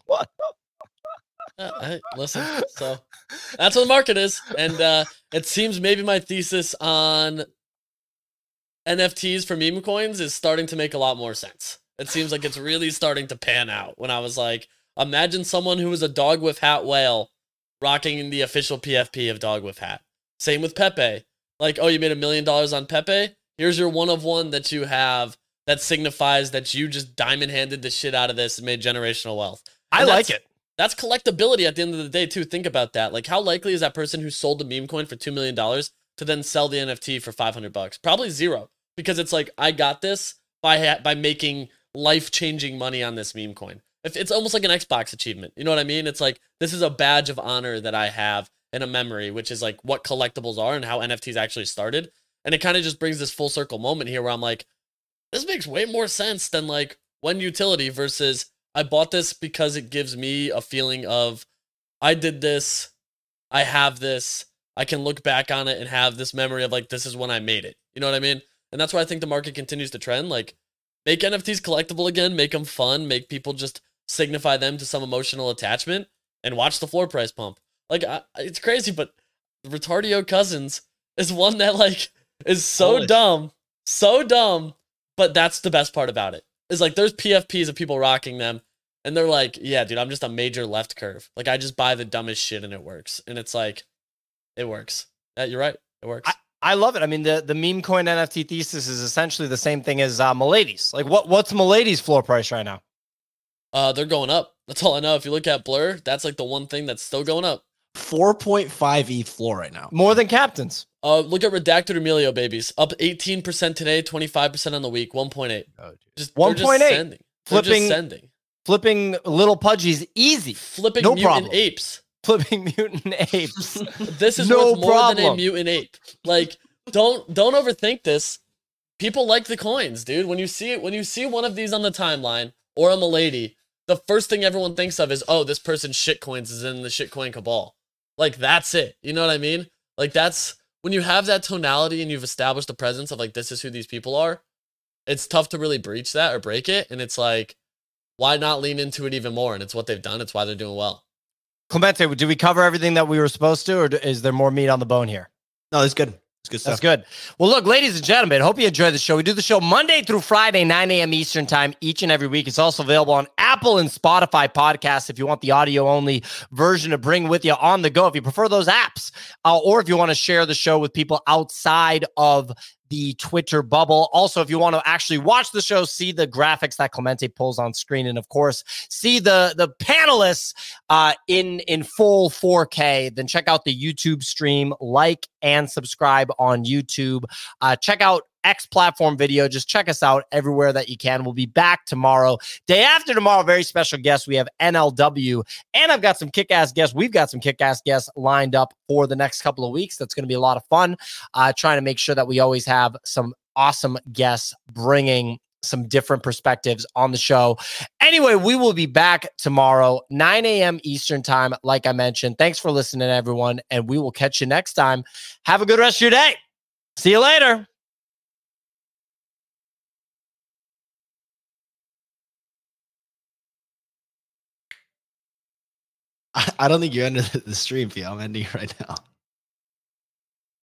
Hey, listen, so that's what the market is. And it seems maybe my thesis on NFTs for meme coins is starting to make a lot more sense. It seems like it's really starting to pan out. When I was like, imagine someone who was a dog with hat whale rocking the official PFP of dog with hat. Same with Pepe. Like, oh, you made $1 million on Pepe? Here's your one of one that you have that signifies that you just diamond handed the shit out of this and made generational wealth. And I like it. That's collectability at the end of the day, too. Think about that. Like, how likely is that person who sold the meme coin for $2 million to then sell the NFT for $500? Probably zero. Because it's like, I got this by making life-changing money on this meme coin. It's almost like an Xbox achievement. You know what I mean? It's like, this is a badge of honor that I have in a memory, which is like what collectibles are and how NFTs actually started. And it kind of just brings this full circle moment here where I'm like, this makes way more sense than like one utility versus I bought this because it gives me a feeling of I did this, I have this, I can look back on it and have this memory of like, this is when I made it. You know what I mean? And that's why I think the market continues to trend. Like, make NFTs collectible again, make them fun, make people just signify them to some emotional attachment, and watch the floor price pump. Like, it's crazy, but Retardio Cousins is one that, like, is so dumb, but that's the best part about it. Is like, there's PFPs of people rocking them, and they're like, yeah, dude, I'm just a major left curve. Like, I just buy the dumbest shit, and it works. And it's like, it works. You're right. It works. I love it. I mean, the meme coin NFT thesis is essentially the same thing as Milady's. Like, what's Milady's floor price right now? They're going up. That's all I know. If you look at Blur, that's like the one thing that's still going up. 4.5 ETH floor right now. More than Captain's. Look at Redacted Emilio babies. Up 18% today, 25% on the week, 1.8. Oh, just 1.8. Flipping little pudgies easy. Flipping no mutant problem. apes. Flipping mutant apes. This is no worth more than a mutant ape. Like, don't overthink this. People like the coins, dude. When you see one of these on the timeline or a Milady, the first thing everyone thinks of is, oh, this person's shitcoins is in the shitcoin cabal. Like, that's it. You know what I mean? Like, that's when you have that tonality and you've established the presence of like, this is who these people are. It's tough to really breach that or break it. And it's like, why not lean into it even more? And it's what they've done. It's why they're doing well. Clemente, did we cover everything that we were supposed to, or is there more meat on the bone here? No, it's good. It's good stuff. That's good. Well, look, ladies and gentlemen, hope you enjoy the show. We do the show Monday through Friday, 9 a.m. Eastern time, each and every week. It's also available on Apple and Spotify podcasts if you want the audio-only version to bring with you on the go, if you prefer those apps, or if you want to share the show with people outside of the Twitter bubble. Also, if you want to actually watch the show, see the graphics that Clemente pulls on screen, and of course, see the panelists in full 4K, then check out the YouTube stream, like and subscribe on YouTube. Check out X platform video. Just check us out everywhere that you can. We'll be back tomorrow. Day after tomorrow, very special guest. We have NLW, and I've got some kick-ass guests. We've got some kick-ass guests lined up for the next couple of weeks. That's going to be a lot of fun. Trying to make sure that we always have some awesome guests bringing some different perspectives on the show. Anyway, we will be back tomorrow, 9 a.m. Eastern time, like I mentioned. Thanks for listening, everyone, and we will catch you next time. Have a good rest of your day. See you later. I don't think you're ending the stream, Theo. I'm ending it right now.